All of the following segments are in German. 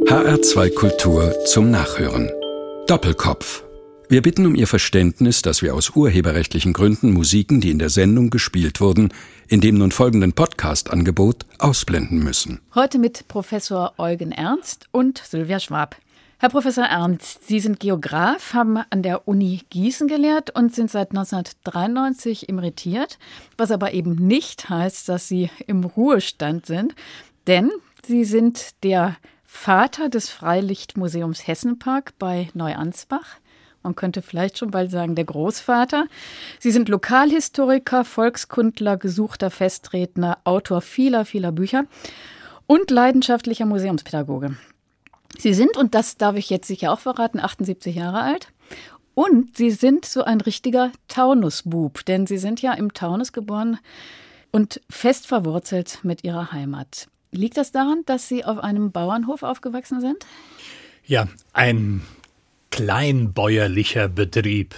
HR2 Kultur zum Nachhören. Doppelkopf. Wir bitten um Ihr Verständnis, dass wir aus urheberrechtlichen Gründen Musiken, die in der Sendung gespielt wurden, in dem nun folgenden Podcast-Angebot ausblenden müssen. Heute mit Professor Eugen Ernst und Sylvia Schwab. Herr Professor Ernst, Sie sind Geograf, haben an der Uni Gießen gelehrt und sind seit 1993 emeritiert, was aber eben nicht heißt, dass Sie im Ruhestand sind, denn Sie sind der Vater des Freilichtmuseums Hessenpark bei Neuansbach. Man könnte vielleicht schon bald sagen, der Großvater. Sie sind Lokalhistoriker, Volkskundler, gesuchter Festredner, Autor vieler Bücher und leidenschaftlicher Museumspädagoge. Sie sind, und das darf ich jetzt sicher auch verraten, 78 Jahre alt. Und Sie sind so ein richtiger Taunusbub, denn Sie sind ja im Taunus geboren und fest verwurzelt mit Ihrer Heimat. Liegt das daran, dass Sie auf einem Bauernhof aufgewachsen sind? Ja, ein kleinbäuerlicher Betrieb.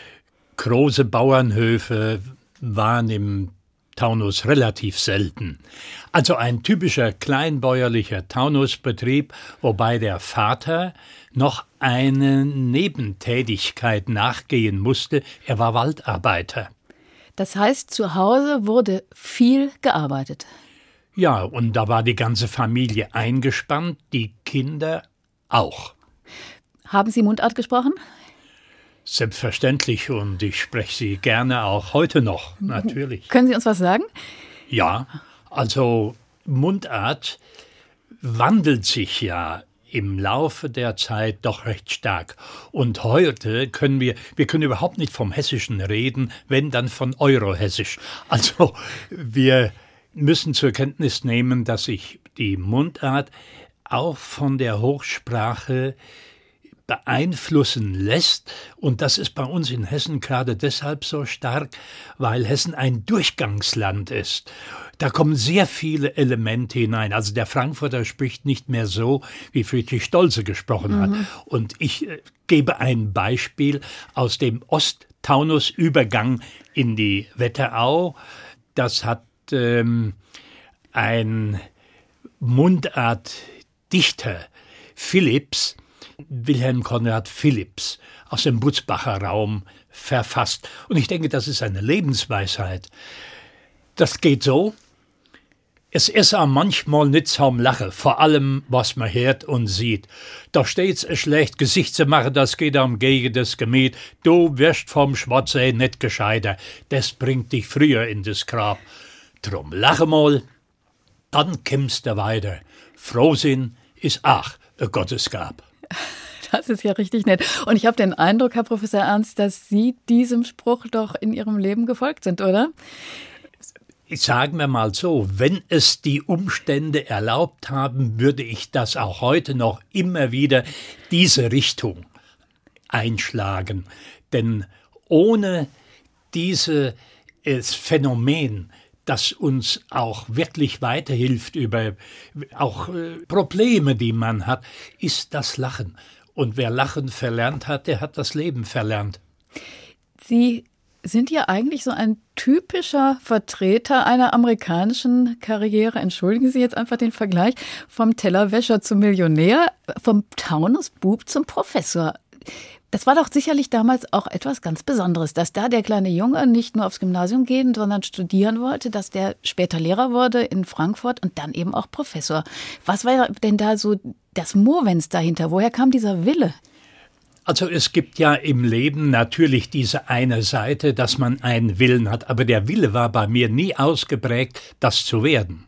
Große Bauernhöfe waren im Taunus relativ selten. Also ein typischer kleinbäuerlicher Taunusbetrieb, wobei der Vater noch eine Nebentätigkeit nachgehen musste. Er war Waldarbeiter. Das heißt, zu Hause wurde viel gearbeitet. Ja, und da war die ganze Familie eingespannt, die Kinder auch. Haben Sie Mundart gesprochen? Selbstverständlich, und ich spreche sie gerne auch heute noch, natürlich. Können Sie uns was sagen? Ja, also Mundart wandelt sich ja im Laufe der Zeit doch recht stark. Und heute können wir können überhaupt nicht vom Hessischen reden, wenn dann von Eurohessisch. Also wir müssen zur Kenntnis nehmen, dass sich die Mundart auch von der Hochsprache beeinflussen lässt. Und das ist bei uns in Hessen gerade deshalb so stark, weil Hessen ein Durchgangsland ist. Da kommen sehr viele Elemente hinein. Also der Frankfurter spricht nicht mehr so, wie Friedrich Stolze gesprochen hat. Und ich gebe ein Beispiel aus dem Osttaunus-Übergang in die Wetterau. Das hat ein Mundartdichter, Philipps, Wilhelm Conrad Philipps, aus dem Butzbacher Raum verfasst. Und ich denke, das ist eine Lebensweisheit. Das geht so: Es ist auch manchmal nicht zum Lachen, vor allem, was man hört und sieht. Doch steht's ein schlecht Gesicht zu machen, das geht am gegen das Gemüt. Du wirst vom Schwarzsee nicht gescheiter, das bringt dich früher in das Grab. Drum lache mal, dann kimmst du weiter. Frohsinn ist ach a Gottesgab. Das ist ja richtig nett. Und ich habe den Eindruck, Herr Professor Ernst, dass Sie diesem Spruch doch in Ihrem Leben gefolgt sind, oder? Sagen wir mal so, wenn es die Umstände erlaubt haben, würde ich das auch heute noch immer wieder diese Richtung einschlagen. Denn ohne dieses Phänomen, das uns auch wirklich weiterhilft über auch Probleme, die man hat, ist das Lachen. Und wer Lachen verlernt hat, der hat das Leben verlernt. Sie sind ja eigentlich so ein typischer Vertreter einer amerikanischen Karriere. Entschuldigen Sie jetzt einfach den Vergleich. Vom Tellerwäscher zum Millionär, vom Taunusbub zum Professor. Das war doch sicherlich damals auch etwas ganz Besonderes, dass da der kleine Junge nicht nur aufs Gymnasium gehen, sondern studieren wollte, dass der später Lehrer wurde in Frankfurt und dann eben auch Professor. Was war denn da so das Movens dahinter? Woher kam dieser Wille? Also es gibt ja im Leben natürlich diese eine Seite, dass man einen Willen hat, aber der Wille war bei mir nie ausgeprägt, das zu werden.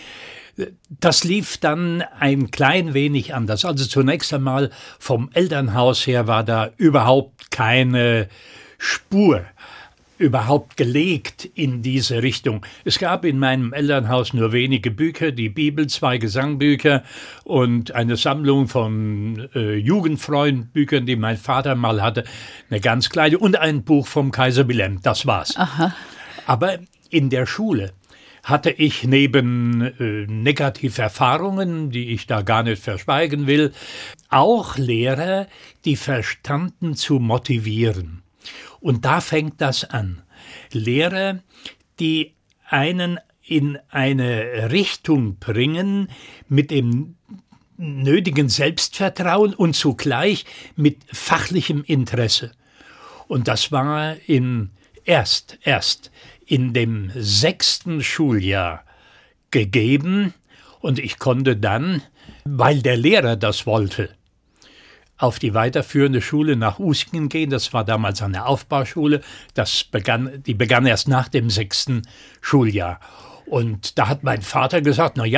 Das lief dann ein klein wenig anders. Also zunächst einmal vom Elternhaus her war da überhaupt keine Spur überhaupt gelegt in diese Richtung. Es gab in meinem Elternhaus nur wenige Bücher, die Bibel, 2 Gesangbücher und eine Sammlung von Jugendfreundbüchern, die mein Vater mal hatte, eine ganz kleine, und ein Buch vom Kaiser Wilhelm, das war's. Aha. Aber in der Schule hatte ich neben Negativerfahrungen, die ich da gar nicht verschweigen will, auch Lehrer, die verstanden zu motivieren. Und da fängt das an. Lehrer, die einen in eine Richtung bringen mit dem nötigen Selbstvertrauen und zugleich mit fachlichem Interesse. Und das war erst in dem 6. Schuljahr gegeben. Und ich konnte dann, weil der Lehrer das wollte, auf die weiterführende Schule nach Usingen gehen. Das war damals eine Aufbauschule. Die begann erst nach dem 6. Schuljahr. Und da hat mein Vater gesagt, er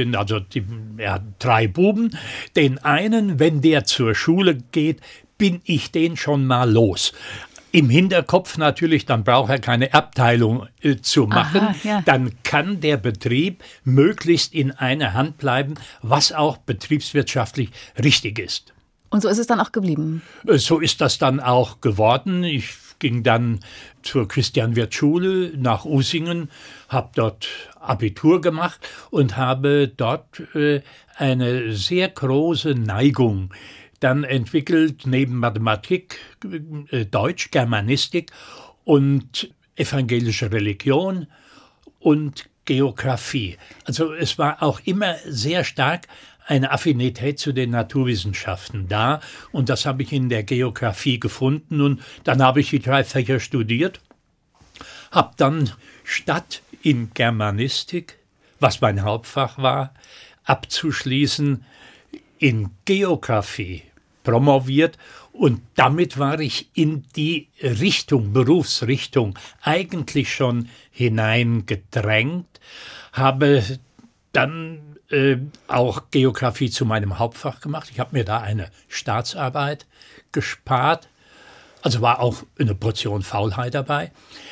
hat 3 Buben. Den einen, wenn der zur Schule geht, bin ich den schon mal los. Im Hinterkopf natürlich, dann braucht er keine Abteilung zu machen. Aha, ja. Dann kann der Betrieb möglichst in einer Hand bleiben, was auch betriebswirtschaftlich richtig ist. Und so ist es dann auch geblieben? So ist das dann auch geworden. Ich ging dann zur Christian-Wirth-Schule nach Usingen, habe dort Abitur gemacht und habe dort eine sehr große Neigung dann entwickelt, neben Mathematik, Deutsch, Germanistik und evangelische Religion und Geografie. Also es war auch immer sehr stark eine Affinität zu den Naturwissenschaften da und das habe ich in der Geografie gefunden und dann habe ich die 3 Fächer studiert, habe dann statt in Germanistik, was mein Hauptfach war, abzuschließen, in Geografie promoviert und damit war ich in die Berufsrichtung eigentlich schon hineingedrängt, habe dann auch Geografie zu meinem Hauptfach gemacht. Ich habe mir da eine Staatsarbeit gespart, also war auch eine Portion Faulheit dabei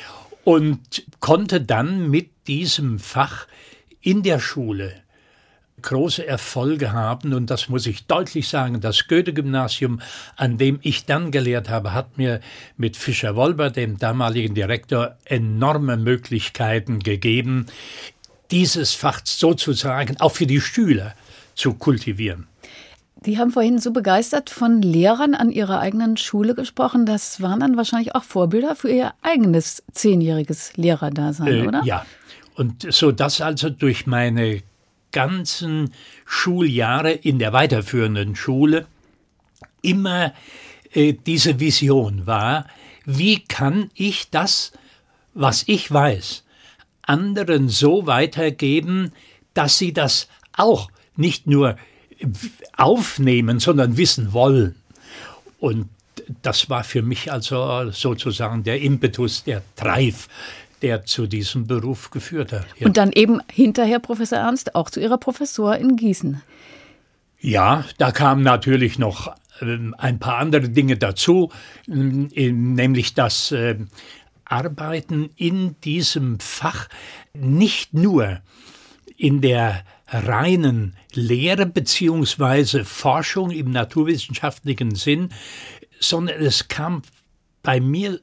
und konnte dann mit diesem Fach in der Schule große Erfolge haben und das muss ich deutlich sagen, das Goethe-Gymnasium, an dem ich dann gelehrt habe, hat mir mit Fischer-Wolber, dem damaligen Direktor, enorme Möglichkeiten gegeben, dieses Fach sozusagen auch für die Schüler zu kultivieren. Sie haben vorhin so begeistert von Lehrern an Ihrer eigenen Schule gesprochen. Das waren dann wahrscheinlich auch Vorbilder für Ihr eigenes 10-jähriges Lehrerdasein, oder? Ja, und so dass also durch meine ganzen Schuljahre in der weiterführenden Schule immer diese Vision war, wie kann ich das, was ich weiß, anderen so weitergeben, dass sie das auch nicht nur aufnehmen, sondern wissen wollen. Und das war für mich also sozusagen der Impetus, der Drive, der zu diesem Beruf geführt hat. Ja. Und dann eben hinterher, Professor Ernst, auch zu Ihrer Professur in Gießen. Ja, da kamen natürlich noch ein paar andere Dinge dazu, nämlich das Arbeiten in diesem Fach nicht nur in der reinen Lehre beziehungsweise Forschung im naturwissenschaftlichen Sinn, sondern es kam bei mir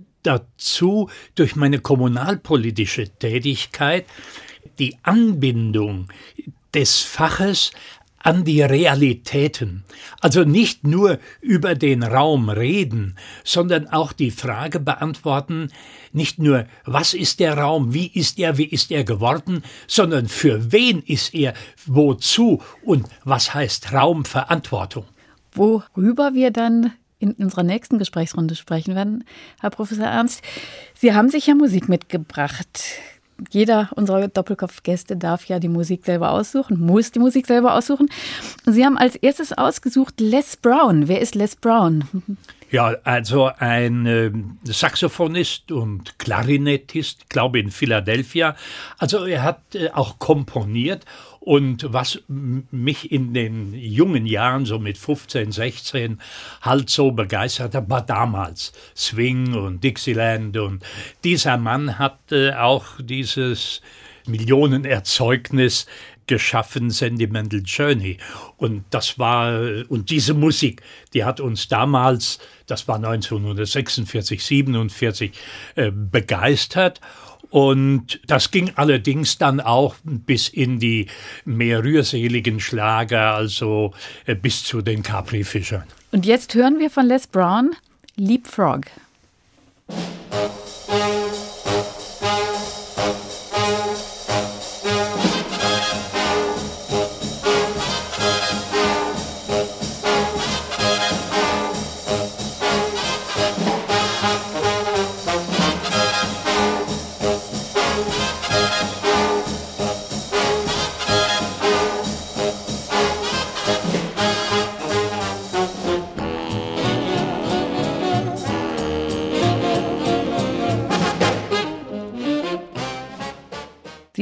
dazu durch meine kommunalpolitische Tätigkeit die Anbindung des Faches an die Realitäten. Also nicht nur über den Raum reden, sondern auch die Frage beantworten, nicht nur, was ist der Raum, wie ist er geworden, sondern für wen ist er, wozu und was heißt Raumverantwortung. Worüber wir dann in unserer nächsten Gesprächsrunde sprechen werden, Herr Professor Ernst. Sie haben sich ja Musik mitgebracht. Jeder unserer Doppelkopf-Gäste darf ja die Musik selber aussuchen, muss die Musik selber aussuchen. Sie haben als erstes ausgesucht Les Brown. Wer ist Les Brown? Ja, also ein Saxophonist und Klarinettist, glaube in Philadelphia. Also er hat auch komponiert. Und was mich in den jungen Jahren, so mit 15, 16, halt so begeistert hat, war damals Swing und Dixieland. Und dieser Mann hat auch dieses Millionenerzeugnis geschaffen, Sentimental Journey. Und diese Musik, die hat uns damals, das war 1946, 47, begeistert. Und das ging allerdings dann auch bis in die mehr rührseligen Schlager, also bis zu den Capri-Fischern. Und jetzt hören wir von Les Brown Leapfrog.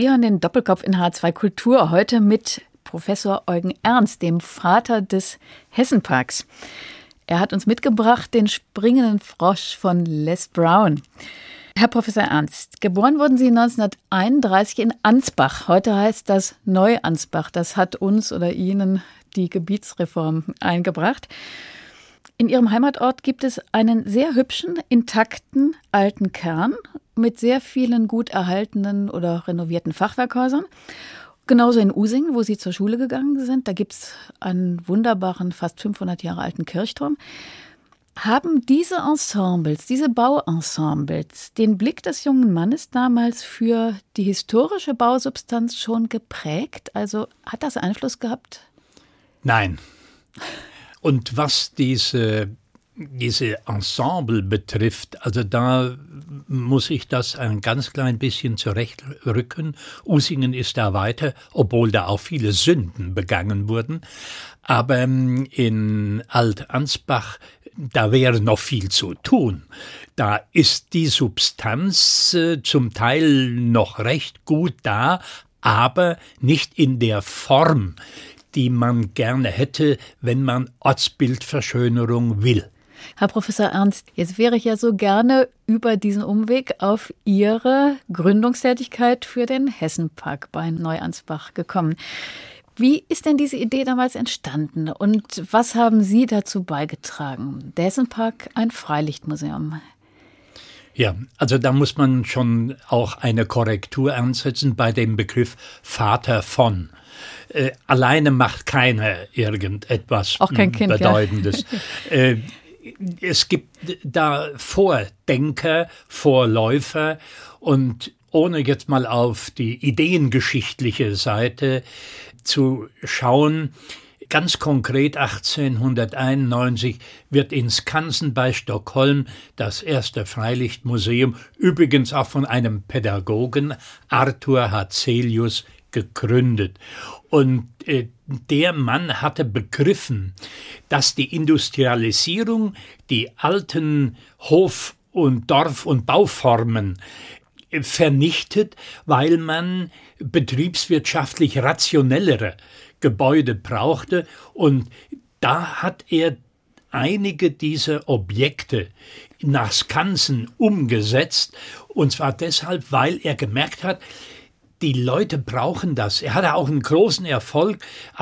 Sie hören den Doppelkopf in H2 Kultur, heute mit Professor Eugen Ernst, dem Vater des Hessenparks. Er hat uns mitgebracht den springenden Frosch von Les Brown. Herr Professor Ernst, geboren wurden Sie 1931 in Ansbach. Heute heißt das Neuansbach. Das hat uns oder Ihnen die Gebietsreform eingebracht. In Ihrem Heimatort gibt es einen sehr hübschen, intakten alten Kern mit sehr vielen gut erhaltenen oder renovierten Fachwerkhäusern. Genauso in Using, wo Sie zur Schule gegangen sind. Da gibt es einen wunderbaren, fast 500 Jahre alten Kirchturm. Haben diese Ensembles, diese Bauensembles, den Blick des jungen Mannes damals für die historische Bausubstanz schon geprägt? Also hat das Einfluss gehabt? Nein. Und was diese Ensemble betrifft, also da muss ich das ein ganz klein bisschen zurechtrücken. Usingen ist da weiter, obwohl da auch viele Sünden begangen wurden. Aber in Alt-Ansbach, da wäre noch viel zu tun. Da ist die Substanz zum Teil noch recht gut da, aber nicht in der Form, die man gerne hätte, wenn man Ortsbildverschönerung will. Herr Professor Ernst, jetzt wäre ich ja so gerne über diesen Umweg auf Ihre Gründungstätigkeit für den Hessenpark bei Neuansbach gekommen. Wie ist denn diese Idee damals entstanden und was haben Sie dazu beigetragen? Der Hessenpark, ein Freilichtmuseum. Ja, also da muss man schon auch eine Korrektur ansetzen bei dem Begriff Vater von. Alleine macht keiner irgendetwas auch kein Kind, Bedeutendes. Ja. Es gibt da Vordenker, Vorläufer und ohne jetzt mal auf die ideengeschichtliche Seite zu schauen, ganz konkret 1891 wird in Skansen bei Stockholm das erste Freilichtmuseum, übrigens auch von einem Pädagogen, Arthur Hazelius, gegründet. Und der Mann hatte begriffen, dass die Industrialisierung die alten Hof- und Dorf- und Bauformen vernichtet, weil man betriebswirtschaftlich rationellere Gebäude brauchte. Und da hat er einige dieser Objekte nach Skansen umgesetzt. Und zwar deshalb, weil er gemerkt hat, die Leute brauchen das. Er hatte auch einen großen Erfolg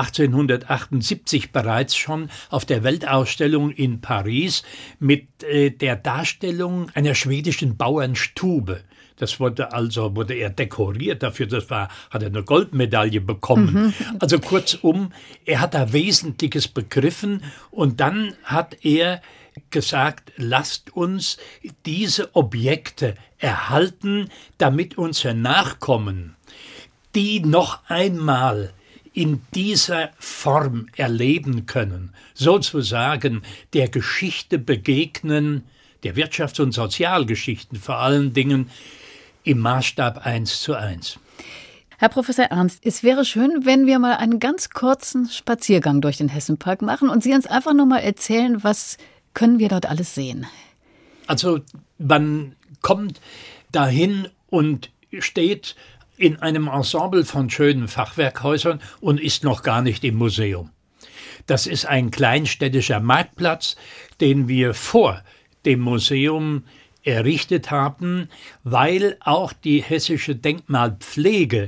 1878 bereits schon auf der Weltausstellung in Paris mit der Darstellung einer schwedischen Bauernstube. Das wurde er dekoriert dafür, hat er eine Goldmedaille bekommen. Also kurzum, er hat da Wesentliches begriffen und dann hat er gesagt, lasst uns diese Objekte erhalten, damit unsere Nachkommen die noch einmal in dieser Form erleben können, sozusagen der Geschichte begegnen, der Wirtschafts- und Sozialgeschichten vor allen Dingen im Maßstab 1:1. Herr Professor Ernst, es wäre schön, wenn wir mal einen ganz kurzen Spaziergang durch den Hessenpark machen und Sie uns einfach nur mal erzählen, was können wir dort alles sehen? Also man kommt dahin und steht in einem Ensemble von schönen Fachwerkhäusern und ist noch gar nicht im Museum. Das ist ein kleinstädtischer Marktplatz, den wir vor dem Museum errichtet haben, weil auch die hessische Denkmalpflege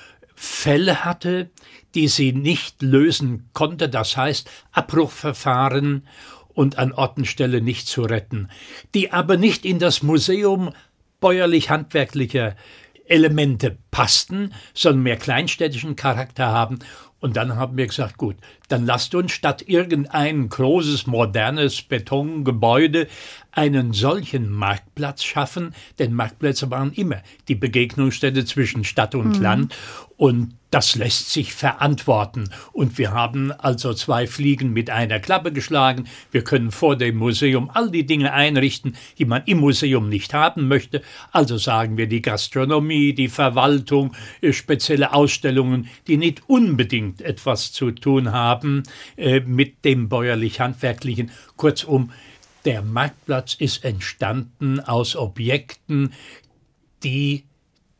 Fälle hatte, die sie nicht lösen konnte, das heißt Abbruchverfahren und an Ort und Stelle nicht zu retten, die aber nicht in das Museum bäuerlich-handwerklicher Elemente passten, sondern mehr kleinstädtischen Charakter haben. Und dann haben wir gesagt, gut, dann lasst uns statt irgendein großes, modernes Betongebäude einen solchen Marktplatz schaffen, denn Marktplätze waren immer die Begegnungsstätte zwischen Stadt und Land und das lässt sich verantworten. Und wir haben also 2 Fliegen mit einer Klappe geschlagen. Wir können vor dem Museum all die Dinge einrichten, die man im Museum nicht haben möchte. Also sagen wir die Gastronomie, die Verwaltung, spezielle Ausstellungen, die nicht unbedingt etwas zu tun haben mit dem bäuerlich-handwerklichen. Kurzum, der Marktplatz ist entstanden aus Objekten, die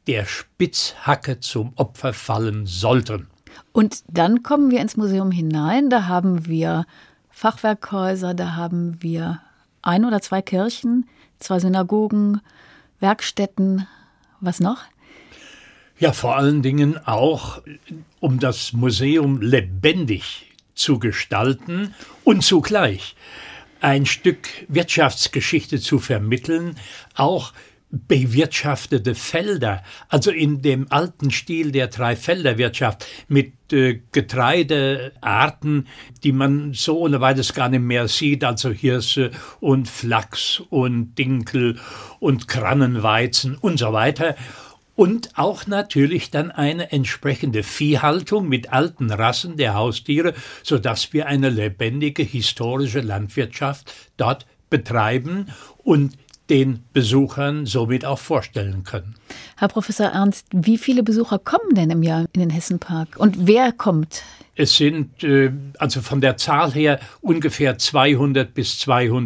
der Spitzhacke zum Opfer fallen sollten. Und dann kommen wir ins Museum hinein, da haben wir Fachwerkhäuser, da haben wir 1 oder 2 Kirchen, 2 Synagogen, Werkstätten, was noch? Ja, vor allen Dingen auch, um das Museum lebendig zu gestalten und zugleich ein Stück Wirtschaftsgeschichte zu vermitteln, auch bewirtschaftete Felder, also in dem alten Stil der Dreifelderwirtschaft mit Getreidearten, die man so ohne weiteres gar nicht mehr sieht, also Hirse und Flachs und Dinkel und Krannenweizen und so weiter. Und auch natürlich dann eine entsprechende Viehhaltung mit alten Rassen der Haustiere, sodass wir eine lebendige historische Landwirtschaft dort betreiben und den Besuchern somit auch vorstellen können. Herr Professor Ernst, wie viele Besucher kommen denn im Jahr in den Hessenpark und wer kommt? Es sind also von der Zahl her ungefähr 200 bis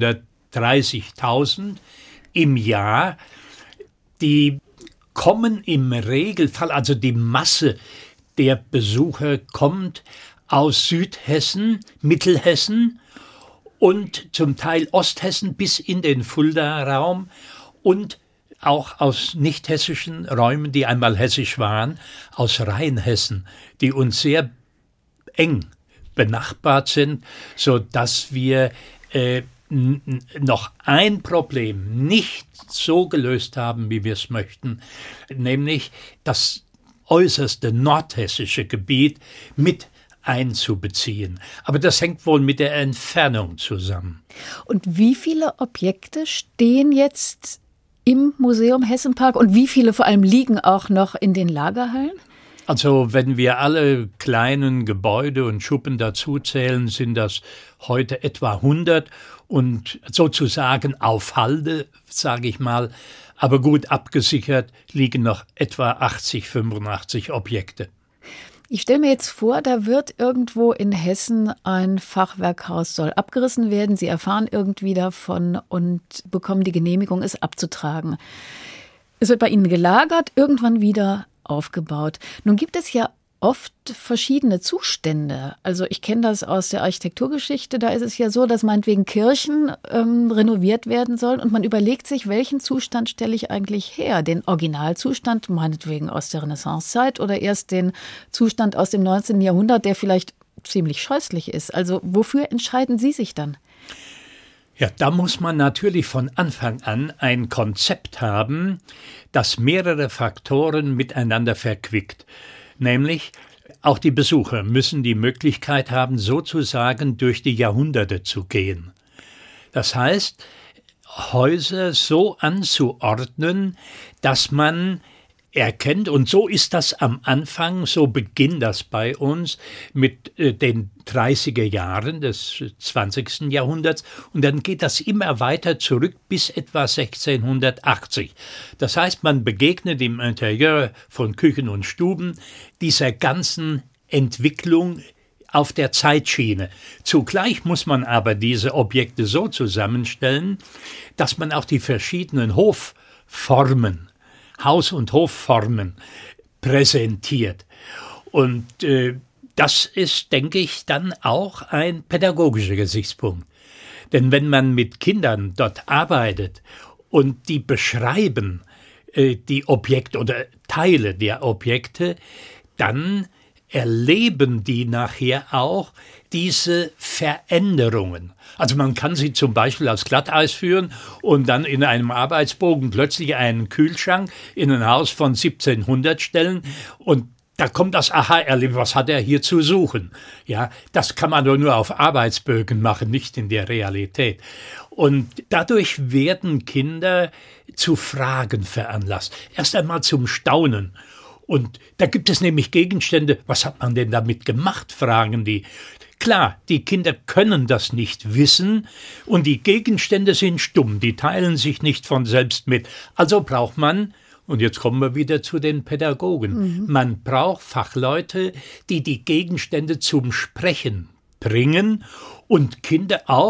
230.000 im Jahr. Die kommen im Regelfall, also die Masse der Besucher kommt aus Südhessen, Mittelhessen und zum Teil Osthessen bis in den Fulda-Raum und auch aus nicht-hessischen Räumen, die einmal hessisch waren, aus Rheinhessen, die uns sehr eng benachbart sind, sodass wir noch ein Problem nicht so gelöst haben, wie wir es möchten, nämlich das äußerste nordhessische Gebiet mit einzubeziehen. Aber das hängt wohl mit der Entfernung zusammen. Und wie viele Objekte stehen jetzt im Museum Hessenpark und wie viele vor allem liegen auch noch in den Lagerhallen? Also wenn wir alle kleinen Gebäude und Schuppen dazuzählen, sind das heute etwa 100 und sozusagen auf Halde, sage ich mal, aber gut abgesichert liegen noch etwa 80, 85 Objekte. Ich stelle mir jetzt vor, da wird irgendwo in Hessen ein Fachwerkhaus, soll abgerissen werden. Sie erfahren irgendwie davon und bekommen die Genehmigung, es abzutragen. Es wird bei Ihnen gelagert, irgendwann wieder aufgebaut. Nun gibt es ja oft verschiedene Zustände. Also ich kenne das aus der Architekturgeschichte. Da ist es ja so, dass meinetwegen Kirchen renoviert werden sollen und man überlegt sich, welchen Zustand stelle ich eigentlich her? Den Originalzustand, meinetwegen aus der Renaissancezeit oder erst den Zustand aus dem 19. Jahrhundert, der vielleicht ziemlich scheußlich ist. Also wofür entscheiden Sie sich dann? Ja, da muss man natürlich von Anfang an ein Konzept haben, das mehrere Faktoren miteinander verquickt. Nämlich, auch die Besucher müssen die Möglichkeit haben, sozusagen durch die Jahrhunderte zu gehen. Das heißt, Häuser so anzuordnen, dass man erkennt, und so ist das am Anfang, so beginnt das bei uns mit den 30er Jahren des 20. Jahrhunderts und dann geht das immer weiter zurück bis etwa 1680. Das heißt, man begegnet im Interieur von Küchen und Stuben dieser ganzen Entwicklung auf der Zeitschiene. Zugleich muss man aber diese Objekte so zusammenstellen, dass man auch die verschiedenen Hofformen, Haus- und Hofformen präsentiert. Und das ist, denke ich, dann auch ein pädagogischer Gesichtspunkt. Denn wenn man mit Kindern dort arbeitet und die beschreiben, die Objekte oder Teile der Objekte, dann erleben die nachher auch diese Veränderungen. Also man kann sie zum Beispiel aufs Glatteis führen und dann in einem Arbeitsbogen plötzlich einen Kühlschrank in ein Haus von 1700 stellen und da kommt das Aha-Erlebnis, was hat er hier zu suchen? Ja, das kann man doch nur auf Arbeitsbögen machen, nicht in der Realität. Und dadurch werden Kinder zu Fragen veranlasst. Erst einmal zum Staunen. Und da gibt es nämlich Gegenstände, was hat man denn damit gemacht, fragen die. Klar, die Kinder können das nicht wissen und die Gegenstände sind stumm, die teilen sich nicht von selbst mit. Also braucht man, und jetzt kommen wir wieder zu den Pädagogen, man braucht Fachleute, die die Gegenstände zum Sprechen bringen und Kinder auch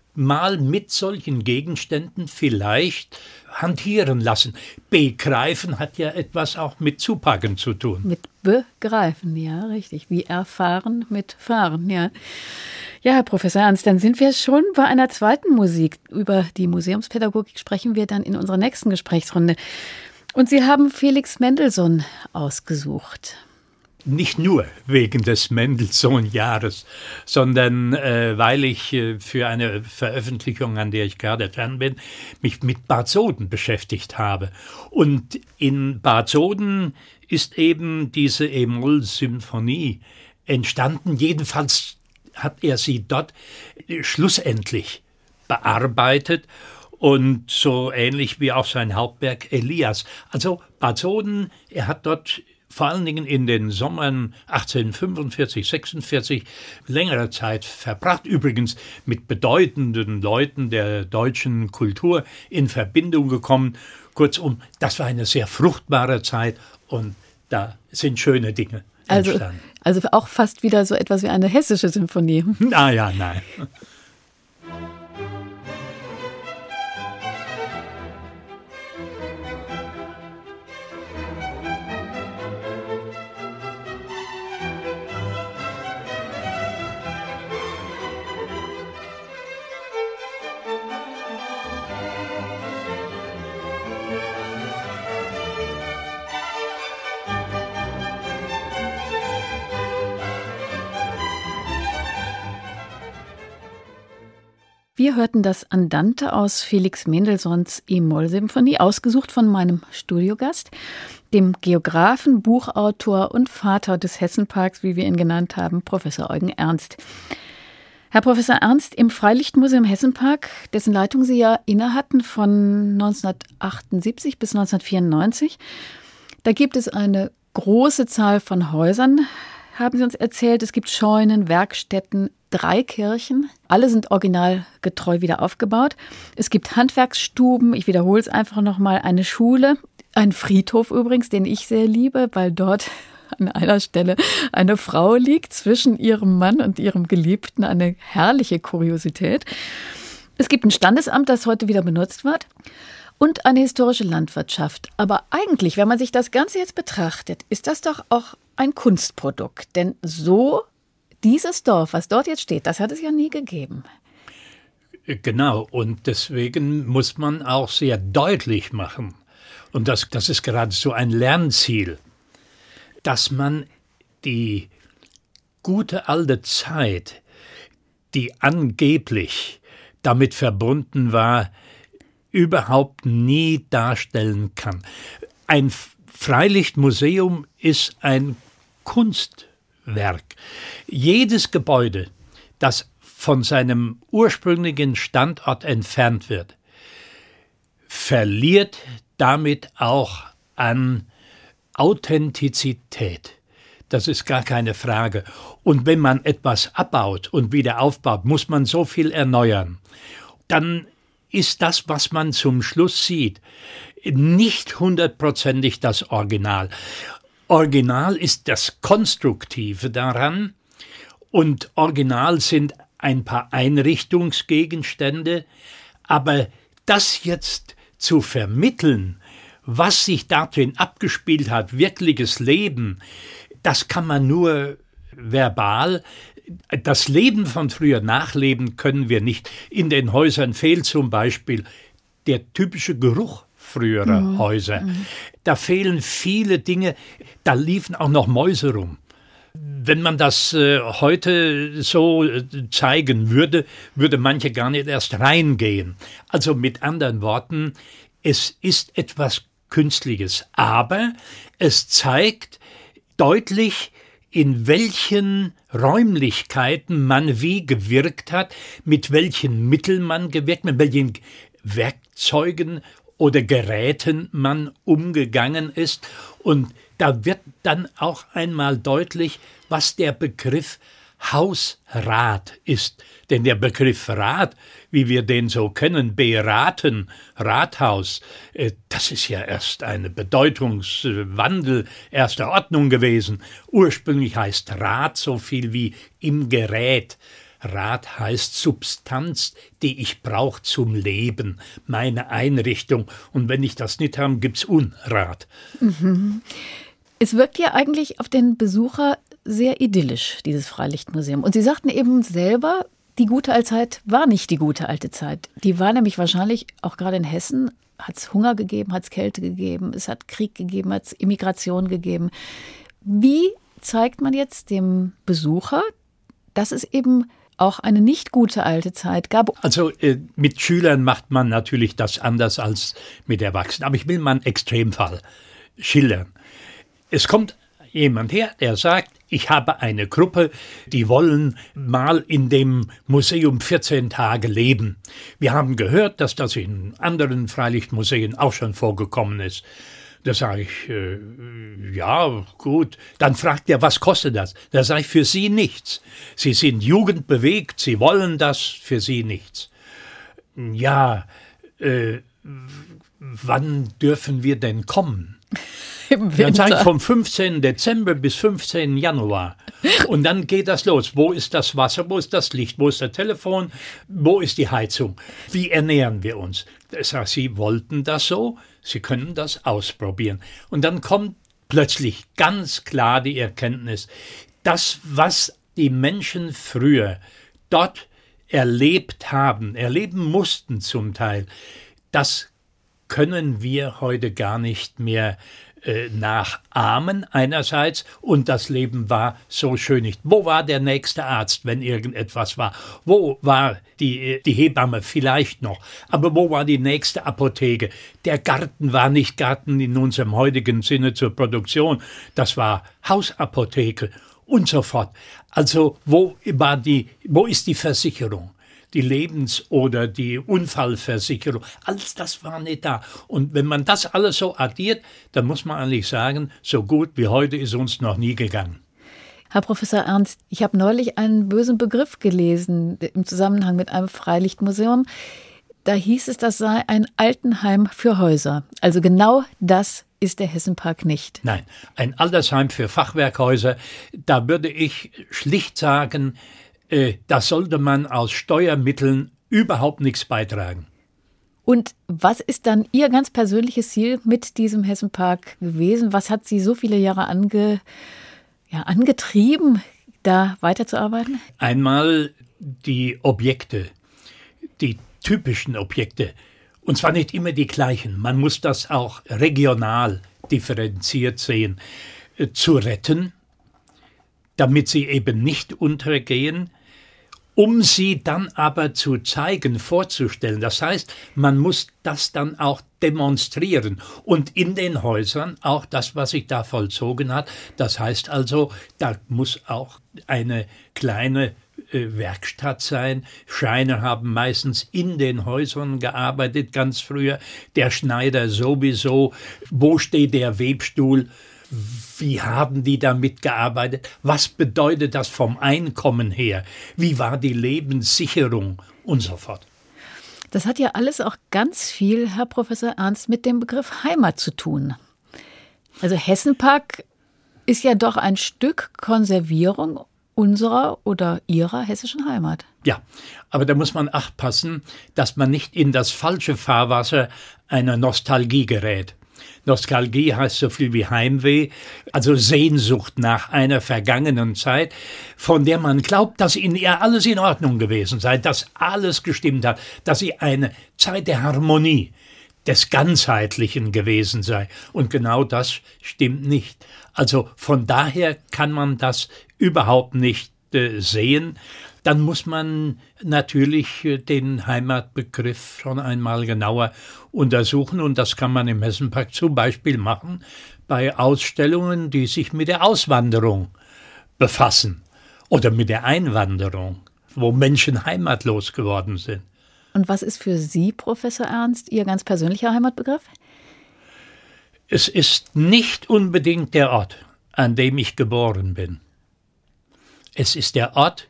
mal mit solchen Gegenständen vielleicht hantieren lassen. Begreifen hat ja etwas auch mit Zupacken zu tun. Mit begreifen, ja, richtig. Wie erfahren mit fahren, ja. Ja, Herr Professor Ernst, dann sind wir schon bei einer zweiten Musik. Über die Museumspädagogik sprechen wir dann in unserer nächsten Gesprächsrunde. Und Sie haben Felix Mendelssohn ausgesucht. Nicht nur wegen des Mendelssohn-Jahres, sondern weil ich für eine Veröffentlichung, an der ich gerade dran bin, mich mit Bad Soden beschäftigt habe. Und in Bad Soden ist eben diese E-Moll-Symphonie entstanden. Jedenfalls hat er sie dort schlussendlich bearbeitet. Und so ähnlich wie auch sein Hauptwerk Elias. Also Bad Soden, er hat dort vor allen Dingen in den Sommern 1845, 46 längere Zeit verbracht. Übrigens mit bedeutenden Leuten der deutschen Kultur in Verbindung gekommen. Kurzum, das war eine sehr fruchtbare Zeit und da sind schöne Dinge entstanden. Also auch fast wieder so etwas wie eine hessische Symphonie. Nein. Wir hörten das Andante aus Felix Mendelssohns E-Moll-Symphonie, ausgesucht von meinem Studiogast, dem Geographen, Buchautor und Vater des Hessenparks, wie wir ihn genannt haben, Professor Eugen Ernst. Herr Professor Ernst, im Freilichtmuseum Hessenpark, dessen Leitung Sie ja innehatten von 1978 bis 1994, da gibt es eine große Zahl von Häusern, haben Sie uns erzählt. Es gibt Scheunen, Werkstätten, 3 Kirchen. Alle sind originalgetreu wieder aufgebaut. Es gibt Handwerksstuben, ich wiederhole es einfach nochmal, eine Schule, ein Friedhof übrigens, den ich sehr liebe, weil dort an einer Stelle eine Frau liegt zwischen ihrem Mann und ihrem Geliebten. Eine herrliche Kuriosität. Es gibt ein Standesamt, das heute wieder benutzt wird. Und eine historische Landwirtschaft. Aber eigentlich, wenn man sich das Ganze jetzt betrachtet, ist das doch auch ein Kunstprodukt. Denn so, dieses Dorf, was dort jetzt steht, das hat es ja nie gegeben. Genau, und deswegen muss man auch sehr deutlich machen, und das ist geradezu ein Lernziel, dass man die gute alte Zeit, die angeblich damit verbunden war, überhaupt nie darstellen kann. Ein Freilichtmuseum ist ein Kunstwerk. Jedes Gebäude, das von seinem ursprünglichen Standort entfernt wird, verliert damit auch an Authentizität. Das ist gar keine Frage. Und wenn man etwas abbaut und wieder aufbaut, muss man so viel erneuern. Dann ist das, was man zum Schluss sieht, nicht 100%ig das Original. Original ist das Konstruktive daran und original sind ein paar Einrichtungsgegenstände, aber das jetzt zu vermitteln, was sich darin abgespielt hat, wirkliches Leben, das kann man nur verbal. Das Leben von früher nachleben können wir nicht. In den Häusern fehlt zum Beispiel der typische Geruch früherer Häuser. Da fehlen viele Dinge. Da liefen auch noch Mäuse rum. Wenn man das heute so zeigen würde, würde manche gar nicht erst reingehen. Also mit anderen Worten, es ist etwas Künstliches. Aber es zeigt deutlich, in welchen Räumlichkeiten man wie gewirkt hat, mit welchen Mitteln man gewirkt, mit welchen Werkzeugen oder Geräten man umgegangen ist. Und da wird dann auch einmal deutlich, was der Begriff Hausrat ist. Denn der Begriff Rat, wie wir den so kennen, beraten, Rathaus, das ist ja erst eine Bedeutungswandel erster Ordnung gewesen. Ursprünglich heißt Rat so viel wie im Gerät Rat heißt Substanz, die ich brauche zum Leben, meine Einrichtung. Und wenn ich das nicht habe, gibt's Unrat. Mhm. Es wirkt ja eigentlich auf den Besucher sehr idyllisch, dieses Freilichtmuseum. Und Sie sagten eben selber, die gute alte Zeit war nicht die gute alte Zeit. Die war nämlich wahrscheinlich, auch gerade in Hessen, hat es Hunger gegeben, hat es Kälte gegeben, es hat Krieg gegeben, hat es Immigration gegeben. Wie zeigt man jetzt dem Besucher, dass es eben auch eine nicht gute alte Zeit gab? Also mit Schülern macht man natürlich das anders als mit Erwachsenen. Aber ich will mal einen Extremfall schildern. Es kommt jemand her, der sagt, ich habe eine Gruppe, die wollen mal in dem Museum 14 Tage leben. Wir haben gehört, dass das in anderen Freilichtmuseen auch schon vorgekommen ist. Da sage ich, ja, gut. Dann fragt er, was kostet das? Da sage ich, für Sie nichts. Sie sind jugendbewegt, Sie wollen das, für Sie nichts. Ja, wann dürfen wir denn kommen? Dann sage ich vom 15. Dezember bis 15. Januar. Und dann geht das los. Wo ist das Wasser? Wo ist das Licht? Wo ist das Telefon? Wo ist die Heizung? Wie ernähren wir uns? Das heißt, Sie wollten das so, Sie können das ausprobieren. Und dann kommt plötzlich ganz klar die Erkenntnis, das, was die Menschen früher dort erleben mussten zum Teil, das können wir heute gar nicht mehr nachahmen einerseits, und das Leben war so schön nicht. Wo war der nächste Arzt, wenn irgendetwas war? Wo war die Hebamme vielleicht noch? Aber wo war die nächste Apotheke? Der Garten war nicht Garten in unserem heutigen Sinne zur Produktion, das war Hausapotheke und so fort. Also wo ist die Versicherung? Die Lebens- oder die Unfallversicherung, alles das war nicht da. Und wenn man das alles so addiert, dann muss man eigentlich sagen, so gut wie heute ist uns noch nie gegangen. Herr Professor Ernst, ich habe neulich einen bösen Begriff gelesen im Zusammenhang mit einem Freilichtmuseum. Da hieß es, das sei ein Altenheim für Häuser. Also genau das ist der Hessenpark nicht. Nein, ein Altersheim für Fachwerkhäuser, da würde ich schlicht sagen, da sollte man aus Steuermitteln überhaupt nichts beitragen. Und was ist dann Ihr ganz persönliches Ziel mit diesem Hessenpark gewesen? Was hat Sie so viele Jahre angetrieben, da weiterzuarbeiten? Einmal die Objekte, die typischen Objekte. Und zwar nicht immer die gleichen. Man muss das auch regional differenziert sehen. Zu retten, damit sie eben nicht untergehen, um sie dann aber zu zeigen, vorzustellen. Das heißt, man muss das dann auch demonstrieren. Und in den Häusern auch das, was sich da vollzogen hat. Das heißt also, da muss auch eine kleine Werkstatt sein. Schreiner haben meistens in den Häusern gearbeitet, ganz früher. Der Schneider sowieso. Wo steht der Webstuhl? Wie haben die damit gearbeitet? Was bedeutet das vom Einkommen her? Wie war die Lebenssicherung und so fort? Das hat ja alles auch ganz viel, Herr Professor Ernst, mit dem Begriff Heimat zu tun. Also Hessenpark ist ja doch ein Stück Konservierung unserer oder Ihrer hessischen Heimat. Ja, aber da muss man Acht passen, dass man nicht in das falsche Fahrwasser einer Nostalgie gerät. Nostalgie heißt so viel wie Heimweh, also Sehnsucht nach einer vergangenen Zeit, von der man glaubt, dass in ihr alles in Ordnung gewesen sei, dass alles gestimmt hat, dass sie eine Zeit der Harmonie, des Ganzheitlichen gewesen sei. Und genau das stimmt nicht. Also von daher kann man das überhaupt nicht sehen. Dann muss man natürlich den Heimatbegriff schon einmal genauer untersuchen. Und das kann man im Hessenpark zum Beispiel machen bei Ausstellungen, die sich mit der Auswanderung befassen oder mit der Einwanderung, wo Menschen heimatlos geworden sind. Und was ist für Sie, Professor Ernst, Ihr ganz persönlicher Heimatbegriff? Es ist nicht unbedingt der Ort, an dem ich geboren bin. Es ist der Ort,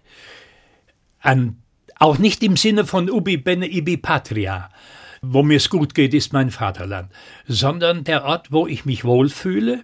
auch nicht im Sinne von ubi bene ibi patria, wo mir es gut geht, ist mein Vaterland, sondern der Ort, wo ich mich wohlfühle,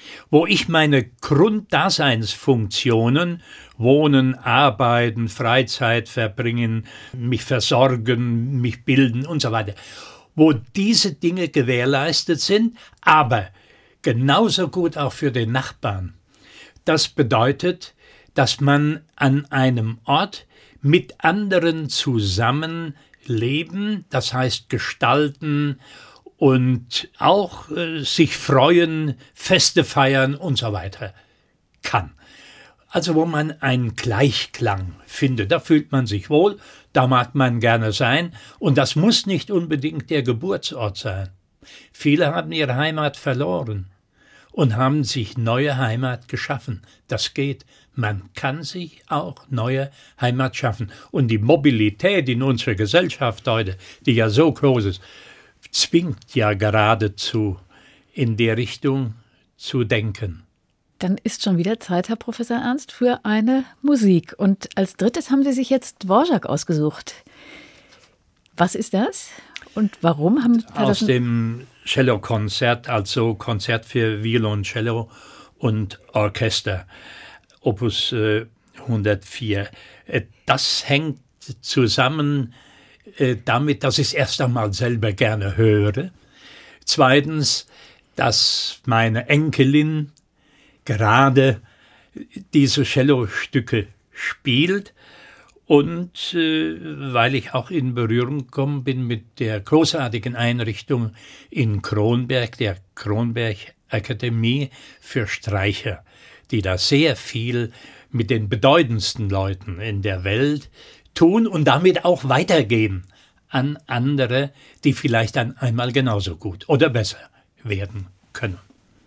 wo ich meine Grunddaseinsfunktionen, wohnen, arbeiten, Freizeit verbringen, mich versorgen, mich bilden und so weiter, wo diese Dinge gewährleistet sind, aber genauso gut auch für den Nachbarn. Das bedeutet, dass man an einem Ort mit anderen zusammen leben, das heißt gestalten und auch sich freuen, Feste feiern und so weiter kann. Also wo man einen Gleichklang findet, da fühlt man sich wohl, da mag man gerne sein und das muss nicht unbedingt der Geburtsort sein. Viele haben ihre Heimat verloren und haben sich neue Heimat geschaffen. Das geht. Man kann sich auch neue Heimat schaffen. Und die Mobilität in unserer Gesellschaft heute, die ja so groß ist, zwingt ja geradezu in der Richtung zu denken. Dann ist schon wieder Zeit, Herr Professor Ernst, für eine Musik. Und als drittes haben Sie sich jetzt Dvorak ausgesucht. Was ist das und warum haben Sie aus dem Cello-Konzert, also Konzert für Violoncello und Orchester, Opus 104. Das hängt zusammen damit, dass ich es erst einmal selber gerne höre. Zweitens, dass meine Enkelin gerade diese Cello-Stücke spielt und weil ich auch in Berührung gekommen bin mit der großartigen Einrichtung in Kronberg, der Kronberg Akademie für Streicher, die da sehr viel mit den bedeutendsten Leuten in der Welt tun und damit auch weitergeben an andere, die vielleicht dann einmal genauso gut oder besser werden können.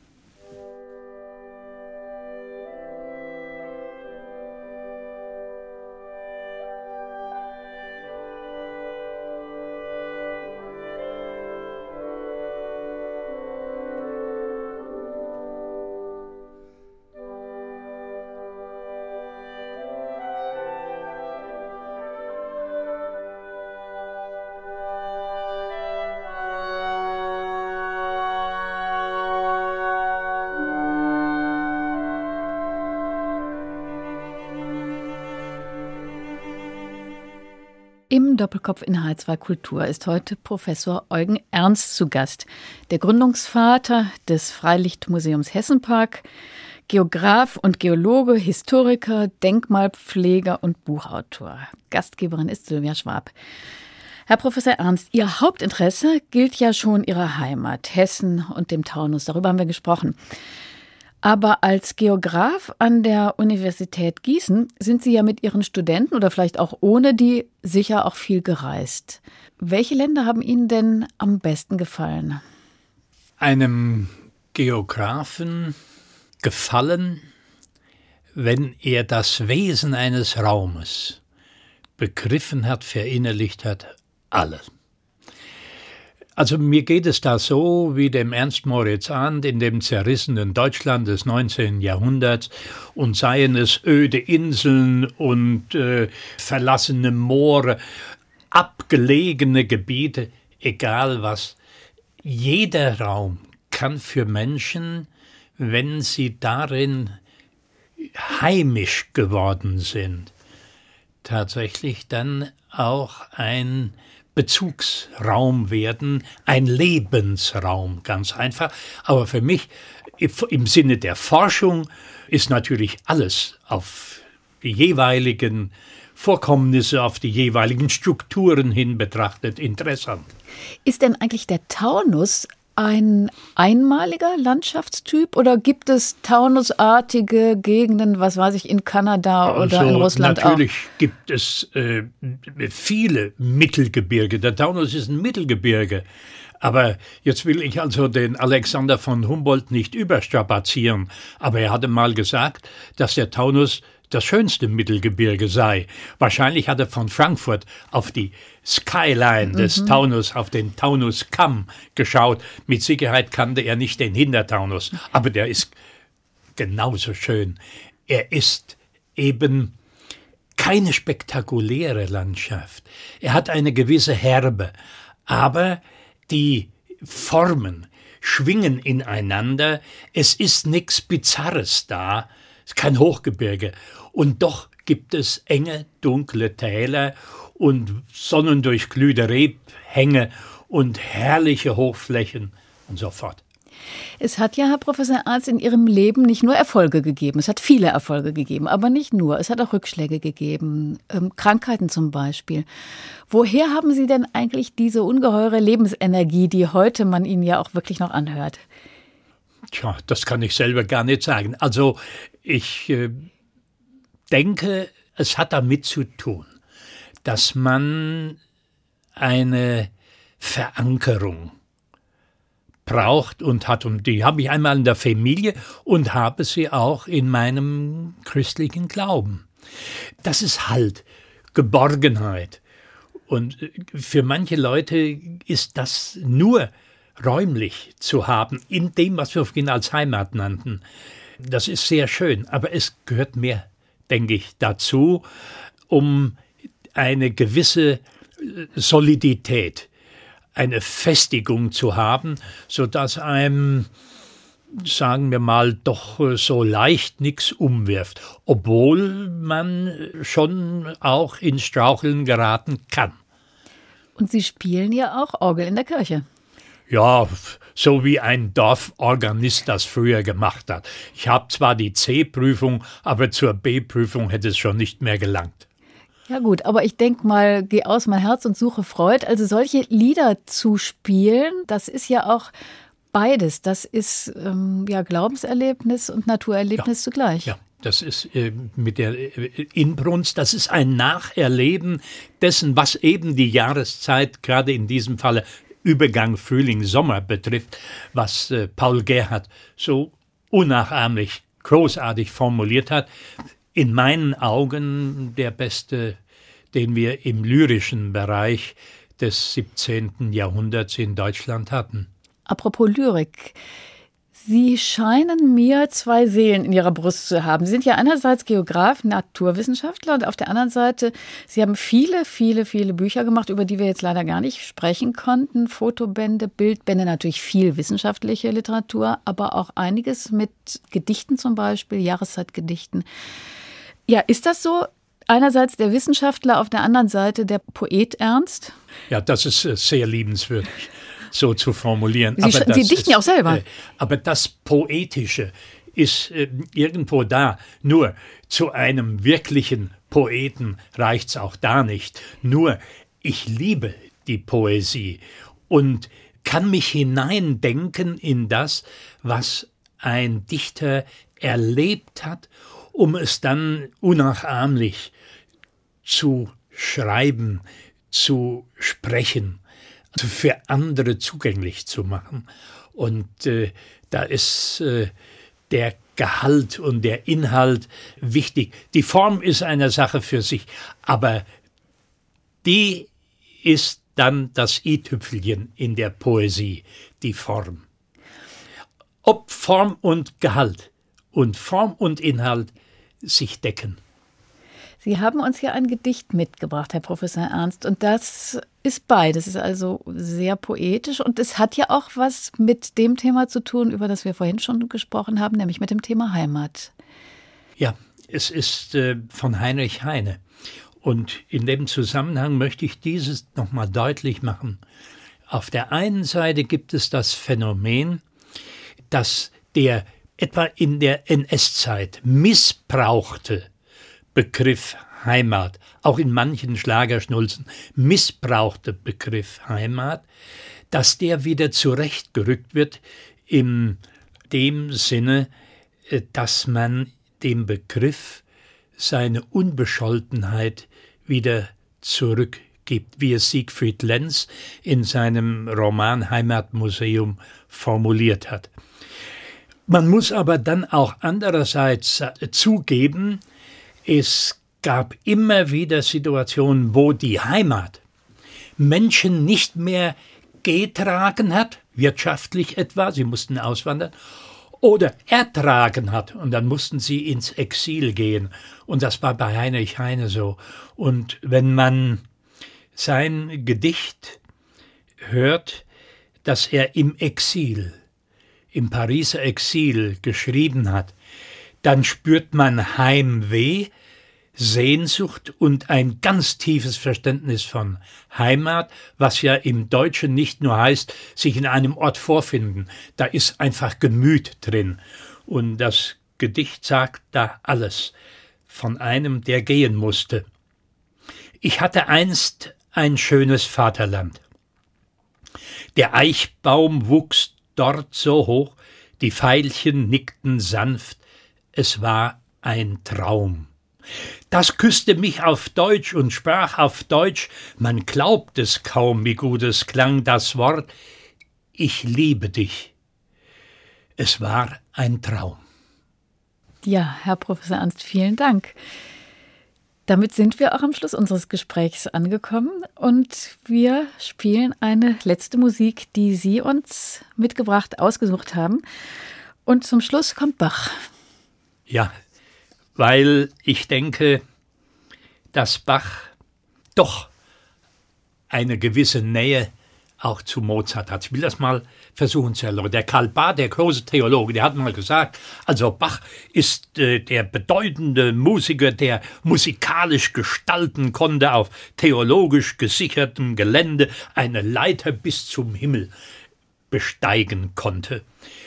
Im Doppelkopf in H2 Kultur ist heute Professor Eugen Ernst zu Gast, der Gründungsvater des Freilichtmuseums Hessenpark, Geograf und Geologe, Historiker, Denkmalpfleger und Buchautor. Gastgeberin ist Sylvia Schwab. Herr Professor Ernst, Ihr Hauptinteresse gilt ja schon Ihrer Heimat, Hessen und dem Taunus. Darüber haben wir gesprochen. Aber als Geograf an der Universität Gießen sind Sie ja mit Ihren Studenten oder vielleicht auch ohne die sicher auch viel gereist. Welche Länder haben Ihnen denn am besten gefallen? Einem Geografen gefallen, wenn er das Wesen eines Raumes begriffen hat, verinnerlicht hat, alles. Also mir geht es da so wie dem Ernst Moritz Arndt in dem zerrissenen Deutschland des 19. Jahrhunderts und seien es öde Inseln und verlassene Moore, abgelegene Gebiete, egal was. Jeder Raum kann für Menschen, wenn sie darin heimisch geworden sind, tatsächlich dann auch ein Bezugsraum werden, ein Lebensraum, ganz einfach. Aber für mich im Sinne der Forschung ist natürlich alles auf die jeweiligen Vorkommnisse, auf die jeweiligen Strukturen hin betrachtet interessant. Ist denn eigentlich der Taunus ein einmaliger Landschaftstyp oder gibt es taunusartige Gegenden, was weiß ich, in Kanada oder in Russland auch? Natürlich gibt es viele Mittelgebirge. Der Taunus ist ein Mittelgebirge. Aber jetzt will ich also den Alexander von Humboldt nicht überstrapazieren. Aber er hatte mal gesagt, dass der Taunus das schönste Mittelgebirge sei. Wahrscheinlich hat er von Frankfurt auf die Skyline des Taunus, auf den Taunuskamm geschaut. Mit Sicherheit kannte er nicht den Hintertaunus, aber der ist genauso schön. Er ist eben keine spektakuläre Landschaft. Er hat eine gewisse Herbe, aber die Formen, schwingen ineinander. Es ist nichts Bizarres da, es ist kein Hochgebirge. Und doch gibt es enge, dunkle Täler und sonnendurchglühte Rebhänge und herrliche Hochflächen und so fort. Es hat ja, Herr Professor Ernst, in Ihrem Leben nicht nur Erfolge gegeben. Es hat viele Erfolge gegeben, aber nicht nur. Es hat auch Rückschläge gegeben, Krankheiten zum Beispiel. Woher haben Sie denn eigentlich diese ungeheure Lebensenergie, die heute man Ihnen ja auch wirklich noch anhört? Tja, das kann ich selber gar nicht sagen. Also ich denke, es hat damit zu tun, dass man eine Verankerung braucht und hat. Und die habe ich einmal in der Familie und habe sie auch in meinem christlichen Glauben. Das ist Halt, Geborgenheit. Und für manche Leute ist das nur räumlich zu haben, in dem, was wir vorhin als Heimat nannten. Das ist sehr schön, aber es gehört mehr, denke ich, dazu, um eine gewisse Solidität, eine Festigung zu haben, sodass einem, sagen wir mal, doch so leicht nichts umwirft, obwohl man schon auch ins Straucheln geraten kann. Und Sie spielen ja auch Orgel in der Kirche. Ja, so wie ein Dorforganist das früher gemacht hat. Ich habe zwar die C-Prüfung, aber zur B-Prüfung hätte es schon nicht mehr gelangt. Ja gut, aber ich denke mal, geh aus mein Herz und suche Freud. Also solche Lieder zu spielen, das ist ja auch beides. Das ist Glaubenserlebnis und Naturerlebnis zugleich. Ja, das ist mit der Inbrunst, das ist ein Nacherleben dessen, was eben die Jahreszeit, gerade in diesem Falle Übergang Frühling, Sommer betrifft, was Paul Gerhardt so unnachahmlich großartig formuliert hat. In meinen Augen der beste, den wir im lyrischen Bereich des 17. Jahrhunderts in Deutschland hatten. Apropos Lyrik. Sie scheinen mir zwei Seelen in Ihrer Brust zu haben. Sie sind ja einerseits Geograf, Naturwissenschaftler und auf der anderen Seite, Sie haben viele, viele, viele Bücher gemacht, über die wir jetzt leider gar nicht sprechen konnten. Fotobände, Bildbände, natürlich viel wissenschaftliche Literatur, aber auch einiges mit Gedichten zum Beispiel, Jahreszeitgedichten. Ja, ist das so? Einerseits der Wissenschaftler, auf der anderen Seite der Poet Ernst? Ja, das ist sehr liebenswürdig, so zu formulieren. Sie dichten ja auch selber. Aber das Poetische ist irgendwo da. Nur zu einem wirklichen Poeten reicht's auch da nicht. Nur ich liebe die Poesie und kann mich hineindenken in das, was ein Dichter erlebt hat, um es dann unnachahmlich zu schreiben, zu sprechen, also für andere zugänglich zu machen. Und da ist der Gehalt und der Inhalt wichtig. Die Form ist eine Sache für sich, aber die ist dann das i-Tüpfelchen in der Poesie, die Form. Ob Form und Gehalt und Form und Inhalt sich decken. Sie haben uns hier ein Gedicht mitgebracht, Herr Professor Ernst, und das ist beides. Es ist also sehr poetisch und es hat ja auch was mit dem Thema zu tun, über das wir vorhin schon gesprochen haben, nämlich mit dem Thema Heimat. Ja, es ist von Heinrich Heine und in dem Zusammenhang möchte ich dieses nochmal deutlich machen. Auf der einen Seite gibt es das Phänomen, dass der etwa in der NS-Zeit missbrauchte Begriff Heimat, auch in manchen Schlagerschnulzen missbrauchte Begriff Heimat, dass der wieder zurechtgerückt wird in dem Sinne, dass man dem Begriff seine Unbescholtenheit wieder zurückgibt, wie es Siegfried Lenz in seinem Roman Heimatmuseum formuliert hat. Man muss aber dann auch andererseits zugeben, es gab immer wieder Situationen, wo die Heimat Menschen nicht mehr getragen hat, wirtschaftlich etwa, sie mussten auswandern, oder ertragen hat und dann mussten sie ins Exil gehen. Und das war bei Heinrich Heine so. Und wenn man sein Gedicht hört, dass er im Exil im Pariser Exil geschrieben hat, dann spürt man Heimweh, Sehnsucht und ein ganz tiefes Verständnis von Heimat, was ja im Deutschen nicht nur heißt, sich in einem Ort vorfinden. Da ist einfach Gemüt drin. Und das Gedicht sagt da alles von einem, der gehen musste. Ich hatte einst ein schönes Vaterland. Der Eichbaum wuchs dort so hoch, die Veilchen nickten sanft, es war ein Traum. Das küsste mich auf Deutsch und sprach auf Deutsch, man glaubt es kaum, wie gut es klang, das Wort, ich liebe dich. Es war ein Traum. Ja, Herr Professor Ernst, vielen Dank. Damit sind wir auch am Schluss unseres Gesprächs angekommen und wir spielen eine letzte Musik, die Sie uns ausgesucht haben. Und zum Schluss kommt Bach. Ja, weil ich denke, dass Bach doch eine gewisse Nähe auch zu Mozart hat. Ich will das mal versuchen zu erläutern. Der Karl Barth, der große Theologe, der hat mal gesagt, also Bach ist der bedeutende Musiker, der musikalisch gestalten konnte auf theologisch gesichertem Gelände, eine Leiter bis zum Himmel besteigen konnte.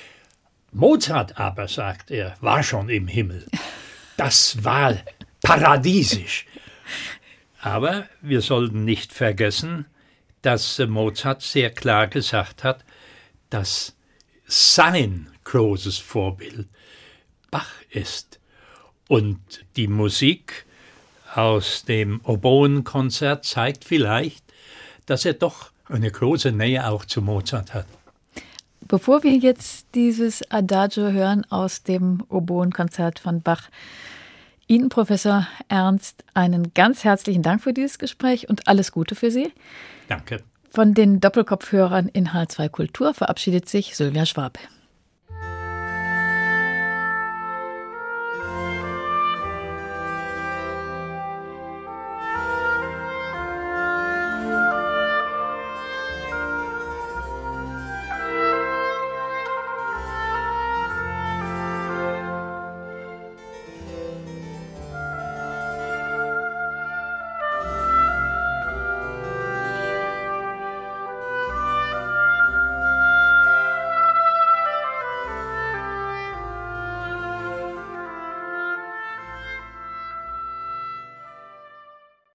Mozart aber, sagt er, war schon im Himmel. Das war paradiesisch. Aber wir sollten nicht vergessen, dass Mozart sehr klar gesagt hat, dass sein großes Vorbild Bach ist. Und die Musik aus dem Oboenkonzert zeigt vielleicht, dass er doch eine große Nähe auch zu Mozart hat. Bevor wir jetzt dieses Adagio hören aus dem Oboenkonzert von Bach, Ihnen, Professor Ernst, einen ganz herzlichen Dank für dieses Gespräch und alles Gute für Sie. Danke. Von den Doppelkopfhörern in H2 Kultur verabschiedet sich Sylvia Schwab.